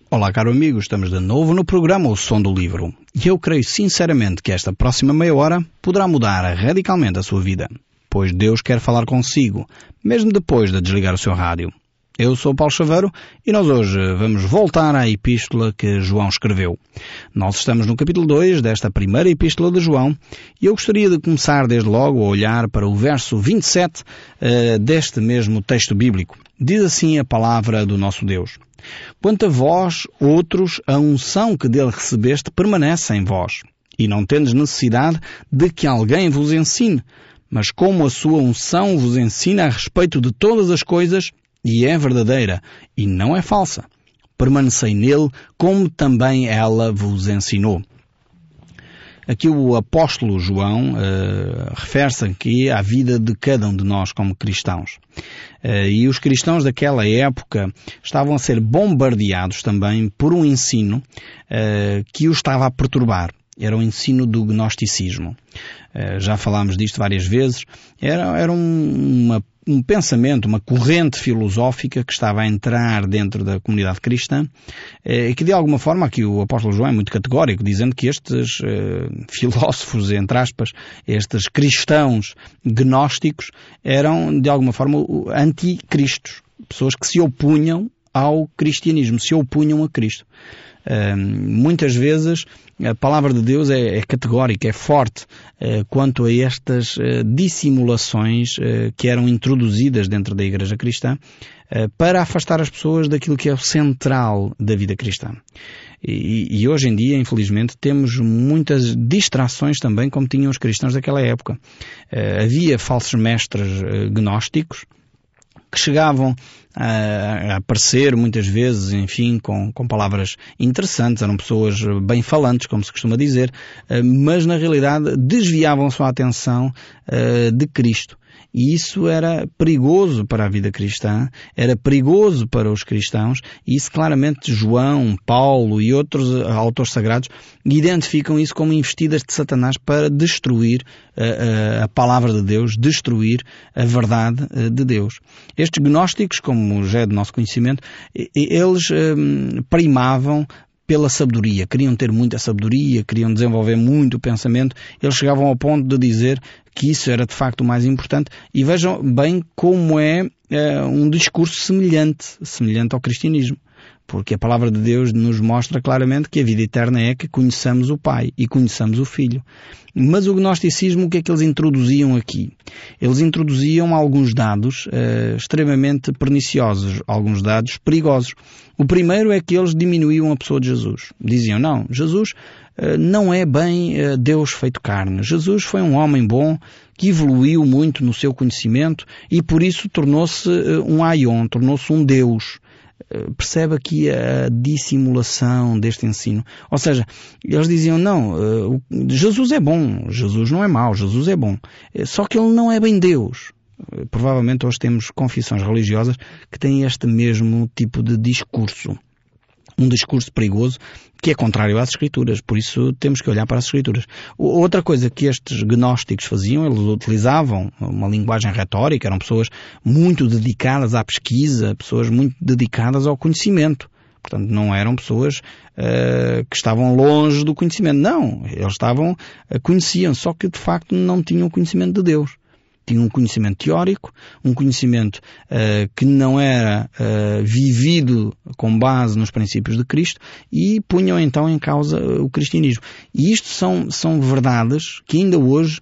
Olá, caro amigo, estamos de novo no programa O Som do Livro. E eu creio sinceramente que esta próxima meia hora poderá mudar radicalmente a sua vida, pois Deus quer falar consigo, mesmo depois de desligar o seu rádio. Eu sou Paulo Chaveiro e nós hoje vamos voltar à epístola que João escreveu. Nós estamos no capítulo 2 desta primeira epístola de João e eu gostaria de começar desde logo a olhar para o verso 27 deste mesmo texto bíblico. Diz assim a palavra do nosso Deus: Quanto a vós, outros, a unção que dele recebeste permanece em vós, e não tendes necessidade de que alguém vos ensine, mas como a sua unção vos ensina a respeito de todas as coisas, e é verdadeira, e não é falsa, permanecei nele, como também ela vos ensinou. Aqui o apóstolo João refere-se aqui à vida de cada um de nós como cristãos. E os cristãos daquela época estavam a ser bombardeados também por um ensino que os estava a perturbar. Era o ensino do gnosticismo. Já falámos disto várias vezes. Era um pensamento, uma corrente filosófica que estava a entrar dentro da comunidade cristã e que de alguma forma, aqui o apóstolo João é muito categórico, dizendo que estes filósofos, entre aspas, estes cristãos gnósticos eram de alguma forma anticristos, pessoas que se opunham ao cristianismo, se opunham a Cristo. Muitas vezes a palavra de Deus é categórica, é forte quanto a estas dissimulações que eram introduzidas dentro da igreja cristã para afastar as pessoas daquilo que é o central da vida cristã. E hoje em dia, infelizmente, temos muitas distrações também, como tinham os cristãos daquela época. Havia falsos mestres gnósticos que chegavam a aparecer muitas vezes, enfim, com palavras interessantes, eram pessoas bem falantes, como se costuma dizer, mas na realidade desviavam a sua atenção de Cristo. E isso era perigoso para a vida cristã, era perigoso para os cristãos, e isso claramente João, Paulo e outros autores sagrados identificam isso como investidas de Satanás para destruir a palavra de Deus, destruir a verdade de Deus. Estes gnósticos, como já é do nosso conhecimento, eles primavam pela sabedoria, queriam ter muita sabedoria, queriam desenvolver muito o pensamento, eles chegavam ao ponto de dizer que isso era de facto o mais importante, e vejam bem como é um discurso semelhante ao cristianismo, porque a palavra de Deus nos mostra claramente que a vida eterna é que conheçamos o Pai e conheçamos o Filho. Mas o gnosticismo, o que é que eles introduziam aqui? Eles introduziam alguns dados extremamente perniciosos, alguns dados perigosos. O primeiro é que eles diminuíam a pessoa de Jesus. Diziam, não, Jesus não é bem Deus feito carne. Jesus foi um homem bom que evoluiu muito no seu conhecimento e por isso tornou-se um aion, tornou-se um Deus. Percebe aqui a dissimulação deste ensino. Ou seja, eles diziam, não, Jesus é bom, Jesus não é mau, Jesus é bom. Só que ele não é bem Deus. Provavelmente hoje temos confissões religiosas que têm este mesmo tipo de discurso. Um discurso perigoso que é contrário às Escrituras, por isso temos que olhar para as Escrituras. Outra coisa que estes gnósticos faziam, eles utilizavam uma linguagem retórica, eram pessoas muito dedicadas à pesquisa, pessoas muito dedicadas ao conhecimento. Portanto, não eram pessoas que estavam longe do conhecimento. Não, eles conheciam, só que de facto não tinham o conhecimento de Deus. Tinham um conhecimento teórico, um conhecimento que não era vivido com base nos princípios de Cristo e punham então em causa o cristianismo. E isto são verdades que ainda hoje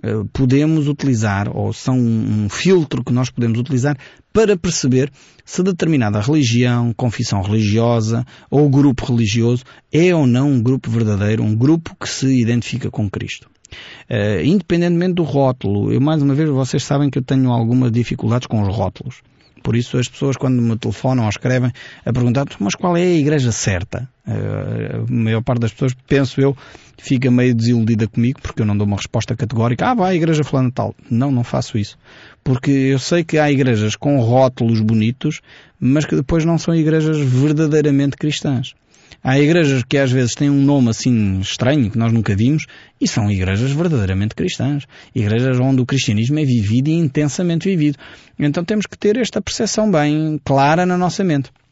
podemos utilizar, ou são um filtro que nós podemos utilizar para perceber se determinada religião, confissão religiosa ou grupo religioso é ou não um grupo verdadeiro, um grupo que se identifica com Cristo. Independentemente do rótulo, mais uma vez, vocês sabem que eu tenho algumas dificuldades com os rótulos. Por isso as pessoas quando me telefonam ou escrevem a perguntar, mas qual é a igreja certa? A maior parte das pessoas, penso eu, fica meio desiludida comigo porque eu não dou uma resposta categórica. Vai à igreja fulana tal. Não faço isso. Porque eu sei que há igrejas com rótulos bonitos, mas que depois não são igrejas verdadeiramente cristãs. Há igrejas que às vezes têm um nome assim estranho, que nós nunca vimos, e são igrejas verdadeiramente cristãs. Igrejas onde o cristianismo é vivido e intensamente vivido. Então temos que ter esta percepção bem clara na nossa mente.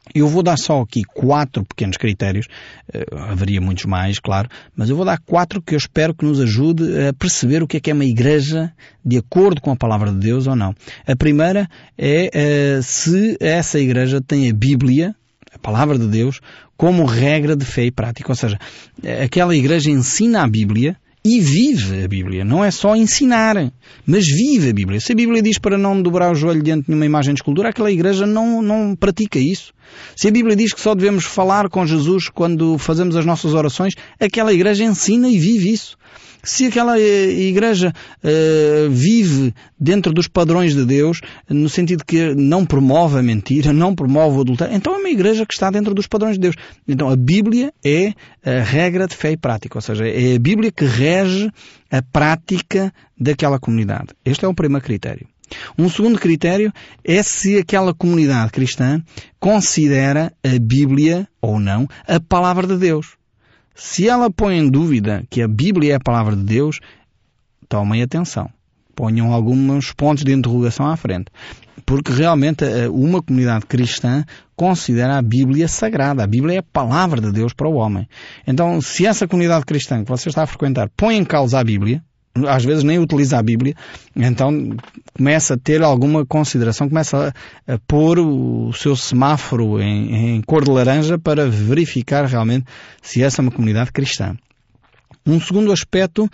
Eu vou dar só aqui 4 pequenos critérios, haveria muitos mais, claro, mas eu vou dar 4 que eu espero que nos ajude a perceber o que é uma igreja de acordo com a palavra de Deus ou não. A primeira é se essa igreja tem a Bíblia, a palavra de Deus, como regra de fé e prática. Ou seja, aquela igreja ensina a Bíblia e vive a Bíblia. Não é só ensinar, mas vive a Bíblia. Se a Bíblia diz para não dobrar o joelho diante de uma imagem de escultura, aquela igreja não pratica isso. Se a Bíblia diz que só devemos falar com Jesus quando fazemos as nossas orações, aquela igreja ensina e vive isso. Se aquela igreja vive dentro dos padrões de Deus, no sentido que não promove a mentira, não promove o adultério, então é uma igreja que está dentro dos padrões de Deus. Então a Bíblia é a regra de fé e prática, ou seja, é a Bíblia que rege a prática daquela comunidade. Este é o primeiro critério. Um segundo critério é se aquela comunidade cristã considera a Bíblia, ou não, a palavra de Deus. Se ela põe em dúvida que a Bíblia é a palavra de Deus, tomem atenção. Ponham alguns pontos de interrogação à frente. Porque realmente uma comunidade cristã considera a Bíblia sagrada. A Bíblia é a palavra de Deus para o homem. Então, se essa comunidade cristã que você está a frequentar põe em causa a Bíblia, às vezes nem utiliza a Bíblia, então começa a ter alguma consideração, começa a pôr o seu semáforo em cor de laranja para verificar realmente se essa é uma comunidade cristã. Um segundo aspecto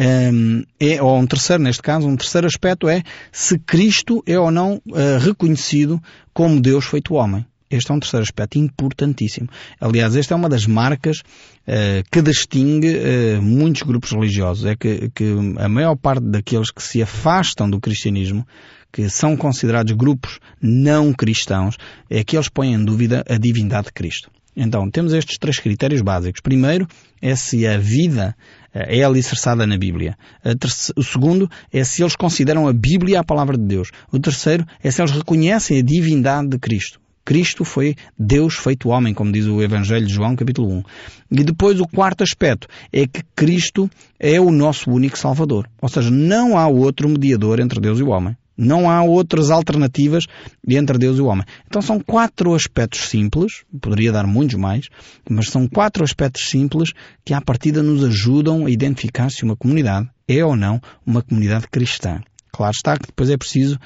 ou um terceiro neste caso, um terceiro aspecto é se Cristo é ou não reconhecido como Deus feito homem. Este é um terceiro aspecto importantíssimo. Aliás, esta é uma das marcas que distingue muitos grupos religiosos. É que a maior parte daqueles que se afastam do cristianismo, que são considerados grupos não cristãos, é que eles põem em dúvida a divindade de Cristo. Então, temos estes 3 critérios básicos. Primeiro é se a vida é alicerçada na Bíblia. O segundo é se eles consideram a Bíblia a palavra de Deus. O terceiro é se eles reconhecem a divindade de Cristo. Cristo foi Deus feito homem, como diz o Evangelho de João, capítulo 1. E depois o quarto aspecto é que Cristo é o nosso único Salvador. Ou seja, não há outro mediador entre Deus e o homem. Não há outras alternativas entre Deus e o homem. Então são 4 aspectos simples, poderia dar muitos mais, mas são 4 aspectos simples que à partida nos ajudam a identificar se uma comunidade é ou não uma comunidade cristã. Claro está que depois é preciso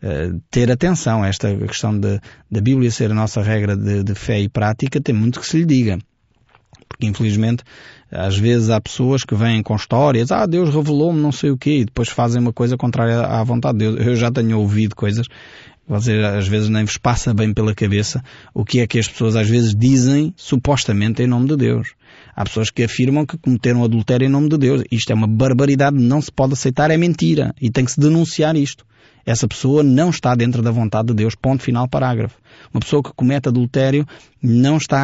ter atenção a esta questão da Bíblia ser a nossa regra de fé e prática, tem muito que se lhe diga. Porque infelizmente às vezes há pessoas que vêm com histórias, Deus revelou-me não sei o quê, e depois fazem uma coisa contrária à vontade de Deus. Eu já tenho ouvido coisas, vocês às vezes nem vos passa bem pela cabeça o que é que as pessoas às vezes dizem supostamente em nome de Deus. Há pessoas que afirmam que cometeram adultério em nome de Deus. Isto é uma barbaridade, não se pode aceitar, é mentira. E tem que se denunciar isto. Essa pessoa não está dentro da vontade de Deus. Ponto final, parágrafo. Uma pessoa que comete adultério não está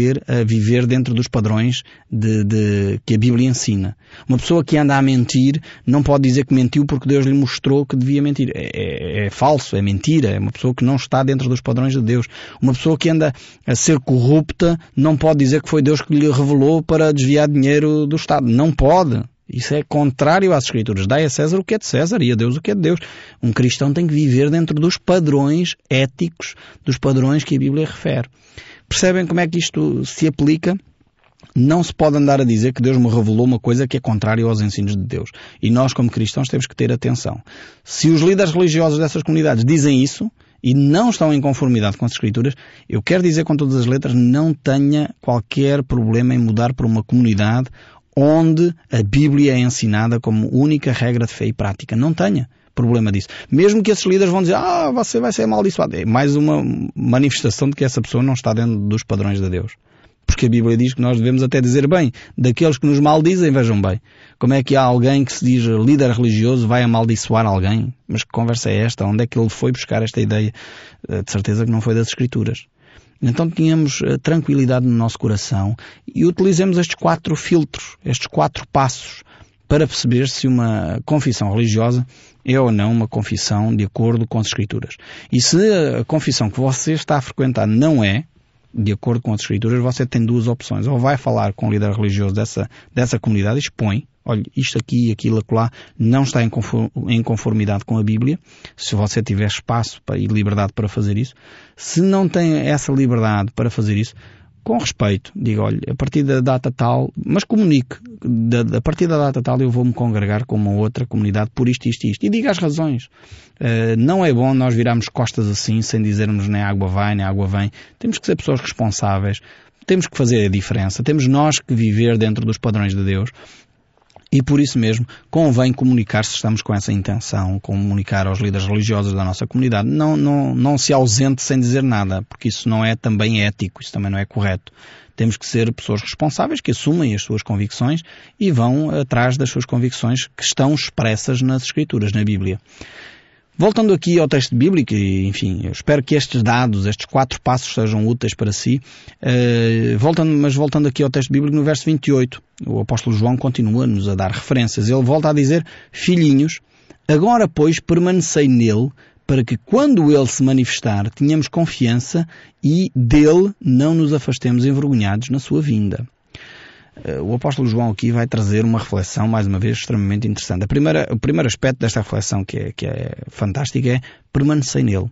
a viver dentro dos padrões que a Bíblia ensina. Uma pessoa que anda a mentir não pode dizer que mentiu porque Deus lhe mostrou que devia mentir. É falso, é mentira. É uma pessoa que não está dentro dos padrões de Deus. Uma pessoa que anda a ser corrupta não pode dizer que foi Deus que lhe revelou para desviar dinheiro do Estado. Não pode. Isso é contrário às Escrituras. Dai a César o que é de César e a Deus o que é de Deus. Um cristão tem que viver dentro dos padrões éticos, dos padrões que a Bíblia refere. Percebem como é que isto se aplica? Não se pode andar a dizer que Deus me revelou uma coisa que é contrária aos ensinos de Deus. E nós, como cristãos, temos que ter atenção. Se os líderes religiosos dessas comunidades dizem isso e não estão em conformidade com as Escrituras, eu quero dizer com todas as letras, não tenha qualquer problema em mudar para uma comunidade onde a Bíblia é ensinada como única regra de fé e prática. Não tenha problema disso. Mesmo que esses líderes vão dizer, você vai ser amaldiçoado. É mais uma manifestação de que essa pessoa não está dentro dos padrões de Deus. Porque a Bíblia diz que nós devemos até dizer bem daqueles que nos maldizem, vejam bem. Como é que há alguém que se diz líder religioso vai amaldiçoar alguém? Mas que conversa é esta? Onde é que ele foi buscar esta ideia? De certeza que não foi das Escrituras. Então tenhamos tranquilidade no nosso coração e utilizemos estes 4 filtros, estes 4 passos para perceber se uma confissão religiosa é ou não uma confissão de acordo com as Escrituras. E se a confissão que você está a frequentar não é de acordo com as Escrituras, você tem 2 opções. Ou vai falar com o líder religioso dessa comunidade e expõe olha, isto aqui e aquilo acolá não está em conformidade com a Bíblia, se você tiver espaço e liberdade para fazer isso. Se não tem essa liberdade para fazer isso, com respeito, diga, olha, a partir da data tal, mas comunique, a partir da data tal eu vou-me congregar com uma outra comunidade por isto, isto e isto. E diga as razões. Não é bom nós virarmos costas assim, sem dizermos nem água vai, nem água vem. Temos que ser pessoas responsáveis, temos que fazer a diferença, temos nós que viver dentro dos padrões de Deus. E por isso mesmo convém comunicar, se estamos com essa intenção, comunicar aos líderes religiosos da nossa comunidade. Não se ausente sem dizer nada, porque isso não é também ético, isso também não é correto. Temos que ser pessoas responsáveis, que assumem as suas convicções e vão atrás das suas convicções que estão expressas nas Escrituras, na Bíblia. Voltando aqui ao texto bíblico, e, enfim, eu espero que estes dados, estes 4 passos sejam úteis para si. Voltando aqui ao texto bíblico, no verso 28, o apóstolo João continua-nos a dar referências. Ele volta a dizer, filhinhos, agora pois permanecei nele, para que quando ele se manifestar, tenhamos confiança e dele não nos afastemos envergonhados na sua vinda. O apóstolo João aqui vai trazer uma reflexão, mais uma vez, extremamente interessante. O primeiro aspecto desta reflexão que é fantástico é permanecer nele.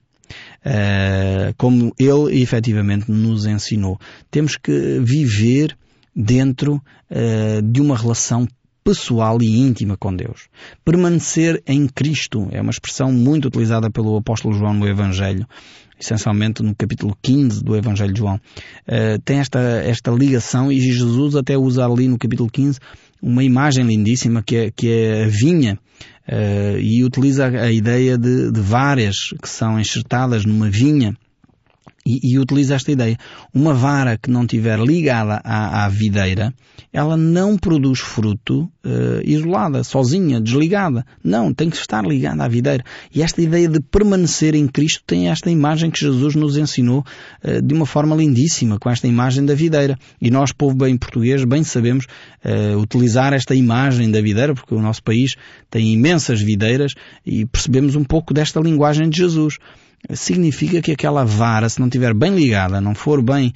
Como ele efetivamente nos ensinou. Temos que viver dentro de uma relação pessoal e íntima com Deus. Permanecer em Cristo é uma expressão muito utilizada pelo apóstolo João no Evangelho, essencialmente no capítulo 15 do Evangelho de João. Tem esta ligação, e Jesus até usa ali no capítulo 15 uma imagem lindíssima que é a vinha, e utiliza a ideia de varas que são enxertadas numa vinha. E utiliza esta ideia. Uma vara que não estiver ligada à videira, ela não produz fruto isolada, sozinha, desligada. Não, tem que estar ligada à videira. E esta ideia de permanecer em Cristo tem esta imagem que Jesus nos ensinou de uma forma lindíssima, com esta imagem da videira. E nós, povo bem português, bem sabemos utilizar esta imagem da videira, porque o nosso país tem imensas videiras, e percebemos um pouco desta linguagem de Jesus. Significa que aquela vara, se não estiver bem ligada, não for bem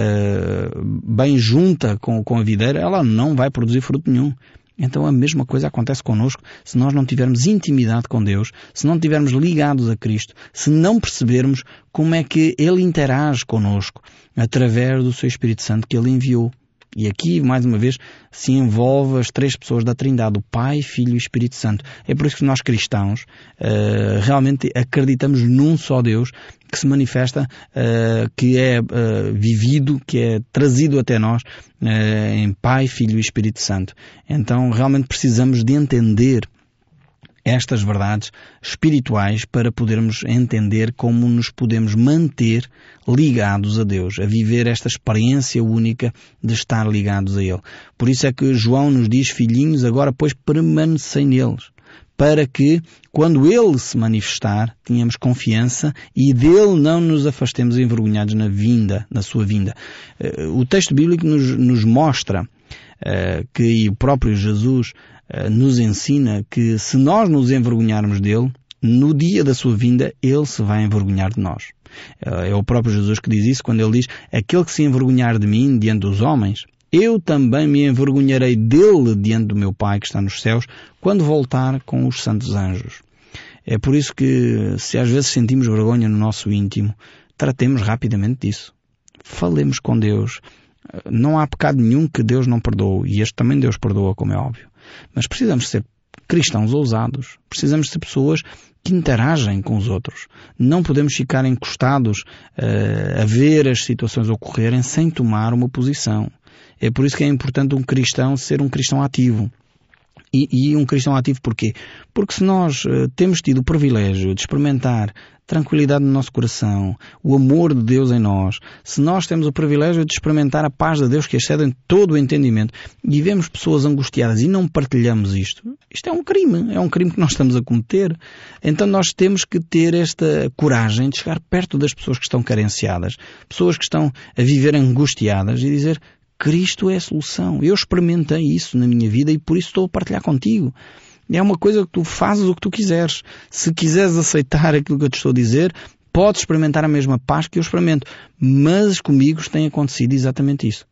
junta com a videira, ela não vai produzir fruto nenhum. Então a mesma coisa acontece connosco se nós não tivermos intimidade com Deus, se não estivermos ligados a Cristo, se não percebermos como é que Ele interage connosco através do seu Espírito Santo que Ele enviou. E aqui, mais uma vez, se envolve as 3 pessoas da Trindade, o Pai, Filho e Espírito Santo. É por isso que nós cristãos realmente acreditamos num só Deus que se manifesta, que é vivido, que é trazido até nós em Pai, Filho e Espírito Santo. Então realmente precisamos de entender estas verdades espirituais para podermos entender como nos podemos manter ligados a Deus, a viver esta experiência única de estar ligados a Ele. Por isso é que João nos diz, filhinhos, agora pois permanecei neles, para que quando Ele se manifestar, tenhamos confiança e dele não nos afastemos envergonhados na sua vinda. O texto bíblico nos mostra que o próprio Jesus nos ensina que se nós nos envergonharmos dele, no dia da sua vinda, ele se vai envergonhar de nós. É o próprio Jesus que diz isso quando ele diz, aquele que se envergonhar de mim diante dos homens, eu também me envergonharei dele diante do meu Pai que está nos céus, quando voltar com os santos anjos. É por isso que, se às vezes sentimos vergonha no nosso íntimo, tratemos rapidamente disso. Falemos com Deus. Não há pecado nenhum que Deus não perdoe, e este também Deus perdoa, como é óbvio. Mas precisamos ser cristãos ousados. Precisamos ser pessoas que interagem com os outros. Não podemos ficar encostados a ver as situações ocorrerem sem tomar uma posição. É por isso que é importante um cristão ser um cristão ativo. E um cristão ativo porquê? Porque se nós temos tido o privilégio de experimentar tranquilidade no nosso coração, o amor de Deus em nós, se nós temos o privilégio de experimentar a paz de Deus que excede todo o entendimento, e vemos pessoas angustiadas e não partilhamos isto é um crime que nós estamos a cometer. Então nós temos que ter esta coragem de chegar perto das pessoas que estão carenciadas, pessoas que estão a viver angustiadas e dizer, Cristo é a solução. Eu experimentei isso na minha vida e por isso estou a partilhar contigo. É uma coisa que tu fazes o que tu quiseres. Se quiseres aceitar aquilo que eu te estou a dizer, podes experimentar a mesma paz que eu experimento. Mas comigo tem acontecido exatamente isso.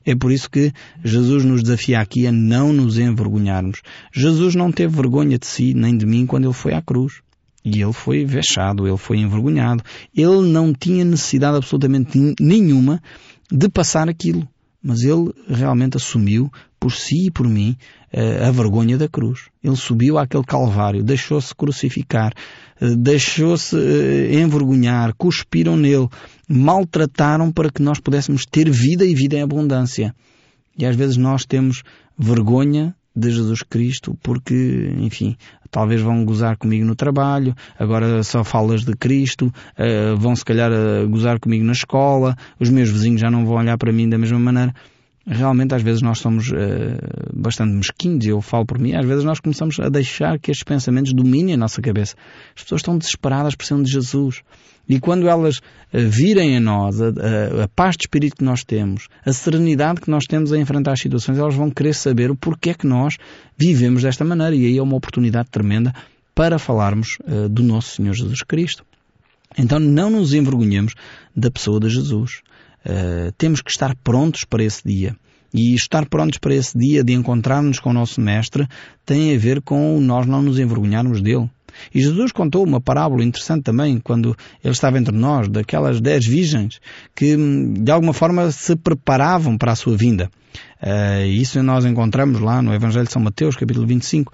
É por isso que Jesus nos desafia aqui a não nos envergonharmos. Jesus não teve vergonha de si nem de mim quando Ele foi à cruz. E Ele foi vexado, Ele foi envergonhado. Ele não tinha necessidade absolutamente nenhuma de passar aquilo. Mas Ele realmente assumiu por si e por mim a vergonha da cruz. Ele subiu àquele calvário, deixou-se crucificar, deixou-se envergonhar, cuspiram nele, maltrataram para que nós pudéssemos ter vida e vida em abundância. E às vezes nós temos vergonha de Jesus Cristo porque, enfim, talvez vão gozar comigo no trabalho, agora só falas de Cristo, vão se calhar gozar comigo na escola, os meus vizinhos já não vão olhar para mim da mesma maneira. Realmente às vezes nós somos bastante mesquinhos, eu falo por mim, às vezes nós começamos a deixar que estes pensamentos dominem a nossa cabeça. As pessoas estão desesperadas por ser de Jesus. E quando elas virem a nós a paz de espírito que nós temos, a serenidade que nós temos a enfrentar as situações, elas vão querer saber o porquê que nós vivemos desta maneira. E aí é uma oportunidade tremenda para falarmos do nosso Senhor Jesus Cristo. Então não nos envergonhemos da pessoa de Jesus. Temos que estar prontos para esse dia. E estar prontos para esse dia de encontrar-nos com o nosso Mestre tem a ver com nós não nos envergonharmos dele. E Jesus contou uma parábola interessante também, quando ele estava entre nós, daquelas 10 virgens que de alguma forma se preparavam para a sua vinda. Isso nós encontramos lá no Evangelho de São Mateus, capítulo 25.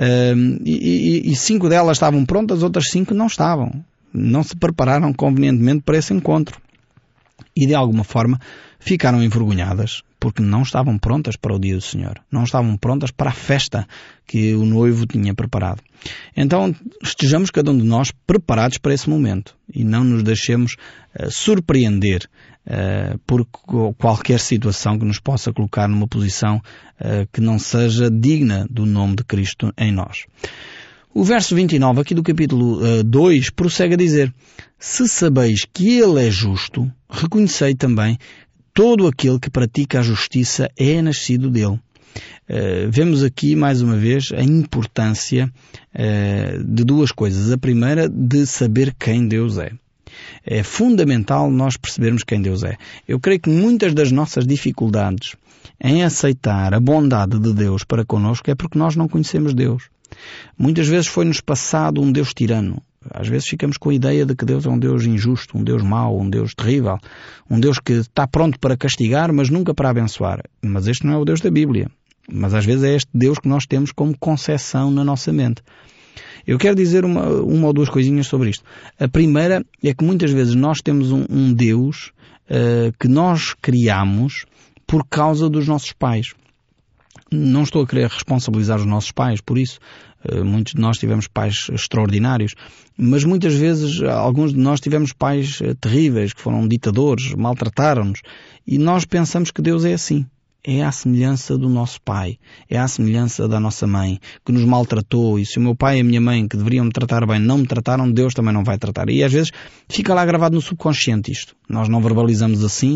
E 5 delas estavam prontas, as outras 5 não estavam. Não se prepararam convenientemente para esse encontro. E de alguma forma ficaram envergonhadas porque não estavam prontas para o dia do Senhor. Não estavam prontas para a festa que o noivo tinha preparado. Então estejamos cada um de nós preparados para esse momento e não nos deixemos surpreender por qualquer situação que nos possa colocar numa posição que não seja digna do nome de Cristo em nós. O verso 29 aqui do capítulo 2 prossegue a dizer: se sabeis que Ele é justo, reconhecei também todo aquele que pratica a justiça é nascido dele. Vemos aqui mais uma vez a importância de duas coisas. A primeira, de saber quem Deus é. É fundamental nós percebermos quem Deus é. Eu creio que muitas das nossas dificuldades em aceitar a bondade de Deus para connosco é porque nós não conhecemos Deus. Muitas vezes foi-nos passado um Deus tirano. Às vezes ficamos com a ideia de que Deus é um Deus injusto, um Deus mau, um Deus terrível, um Deus que está pronto para castigar, mas nunca para abençoar. Mas este não é o Deus da Bíblia. Mas às vezes é este Deus que nós temos como concepção na nossa mente. Eu quero dizer uma ou duas coisinhas sobre isto. A primeira é que muitas vezes nós temos um Deus que nós criamos por causa dos nossos pais. Não estou a querer responsabilizar os nossos pais por isso. Muitos de nós tivemos pais extraordinários, mas muitas vezes alguns de nós tivemos pais terríveis, que foram ditadores, maltrataram-nos, e nós pensamos que Deus é assim. É à semelhança do nosso pai, é à semelhança da nossa mãe, que nos maltratou, e se o meu pai e a minha mãe, que deveriam me tratar bem, não me trataram, Deus também não vai tratar. E às vezes fica lá gravado no subconsciente isto. Nós não verbalizamos assim,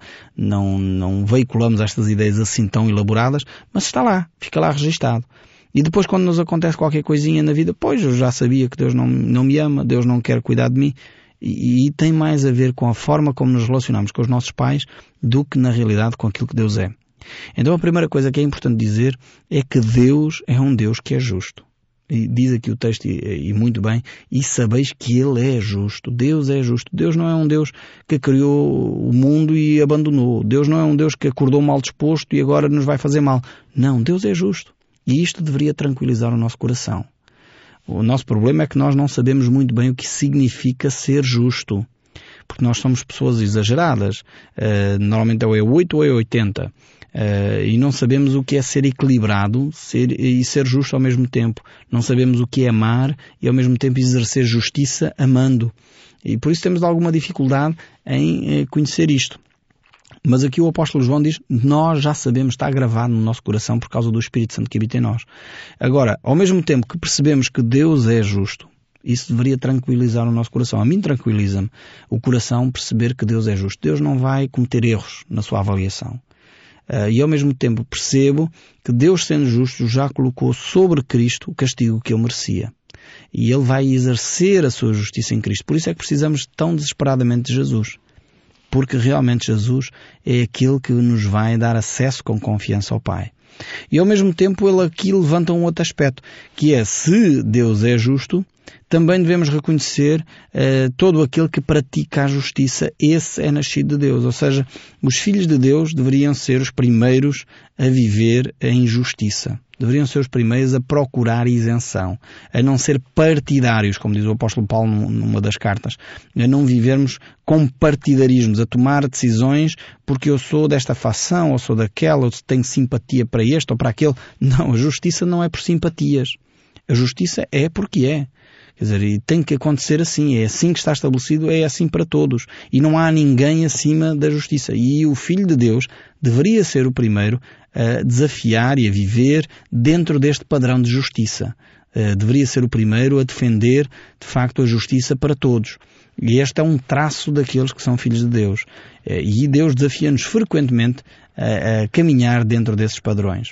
não veiculamos estas ideias assim tão elaboradas, mas está lá, fica lá registado. E depois quando nos acontece qualquer coisinha na vida, pois eu já sabia que Deus não me ama, Deus não quer cuidar de mim. E tem mais a ver com a forma como nos relacionamos com os nossos pais do que na realidade com aquilo que Deus é. Então a primeira coisa que é importante dizer é que Deus é um Deus que é justo. E diz aqui o texto, e muito bem, e sabeis que Ele é justo. Deus é justo. Deus não é um Deus que criou o mundo e abandonou. Deus não é um Deus que acordou mal disposto e agora nos vai fazer mal. Não, Deus é justo. E isto deveria tranquilizar o nosso coração. O nosso problema é que nós não sabemos muito bem o que significa ser justo. Porque nós somos pessoas exageradas. Normalmente ou é 8 ou é 80. E não sabemos o que é ser equilibrado e ser justo ao mesmo tempo. Não sabemos o que é amar e ao mesmo tempo exercer justiça amando. E por isso temos alguma dificuldade em conhecer isto. Mas aqui o apóstolo João diz, nós já sabemos, está gravado no nosso coração por causa do Espírito Santo que habita em nós. Agora, ao mesmo tempo que percebemos que Deus é justo, isso deveria tranquilizar o nosso coração. A mim tranquiliza-me o coração perceber que Deus é justo. Deus não vai cometer erros na sua avaliação. E ao mesmo tempo percebo que Deus, sendo justo, já colocou sobre Cristo o castigo que ele merecia. E ele vai exercer a sua justiça em Cristo. Por isso é que precisamos tão desesperadamente de Jesus. porque realmente Jesus é aquele que nos vai dar acesso com confiança ao Pai. E ao mesmo tempo ele aqui levanta um outro aspecto, que é, se Deus é justo, também devemos reconhecer todo aquele que pratica a justiça, esse é nascido de Deus. Ou seja, os filhos de Deus deveriam ser os primeiros a viver em justiça. Deveriam ser os primeiros a procurar isenção, a não ser partidários, como diz o apóstolo Paulo numa das cartas, a não vivermos com partidarismos, a tomar decisões porque eu sou desta facção, ou sou daquela, ou tenho simpatia para este ou para aquele. Não, a justiça não é por simpatias. A justiça é porque é. Quer dizer, e tem que acontecer assim, é assim que está estabelecido, é assim para todos. E não há ninguém acima da justiça. E o Filho de Deus deveria ser o primeiro a desafiar e a viver dentro deste padrão de justiça. Deveria ser o primeiro a defender, de facto, a justiça para todos. E este é um traço daqueles que são filhos de Deus. E Deus desafia-nos frequentemente a caminhar dentro desses padrões.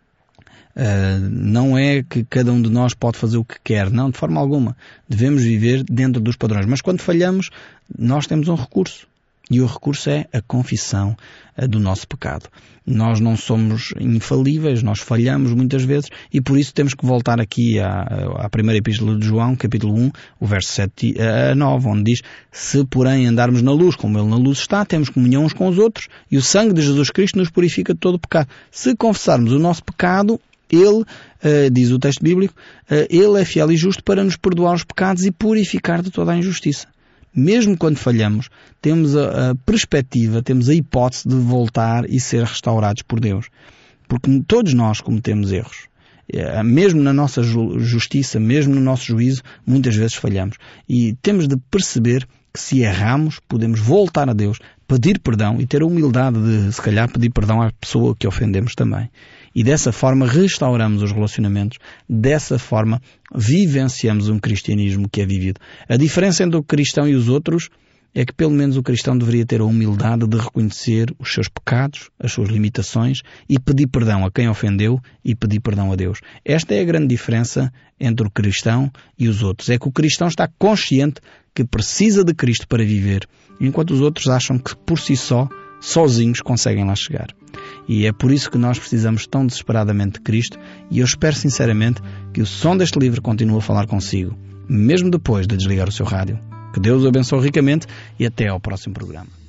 Não é que cada um de nós pode fazer o que quer, não, de forma alguma. Devemos viver dentro dos padrões. Mas quando falhamos, nós temos um recurso. E o recurso é a confissão do nosso pecado. Nós não somos infalíveis, nós falhamos muitas vezes e por isso temos que voltar aqui à primeira epístola de João, capítulo 1, o verso 7 a 9, onde diz: se porém andarmos na luz, como Ele na luz está, temos comunhão uns com os outros e o sangue de Jesus Cristo nos purifica de todo o pecado. Se confessarmos o nosso pecado, Ele, diz o texto bíblico, Ele é fiel e justo para nos perdoar os pecados e purificar de toda a injustiça. Mesmo quando falhamos, temos a perspectiva, temos a hipótese de voltar e ser restaurados por Deus. Porque todos nós cometemos erros. Mesmo na nossa justiça, mesmo no nosso juízo, muitas vezes falhamos. E temos de perceber que se erramos, podemos voltar a Deus, pedir perdão e ter a humildade de, se calhar, pedir perdão à pessoa que ofendemos também. E dessa forma restauramos os relacionamentos, dessa forma vivenciamos um cristianismo que é vivido. A diferença entre o cristão e os outros é que pelo menos o cristão deveria ter a humildade de reconhecer os seus pecados, as suas limitações e pedir perdão a quem ofendeu e pedir perdão a Deus. Esta é a grande diferença entre o cristão e os outros. É que o cristão está consciente que precisa de Cristo para viver, enquanto os outros acham que por si só, sozinhos, conseguem lá chegar. E é por isso que nós precisamos tão desesperadamente de Cristo e eu espero sinceramente que o som deste livro continue a falar consigo, mesmo depois de desligar o seu rádio. Que Deus o abençoe ricamente e até ao próximo programa.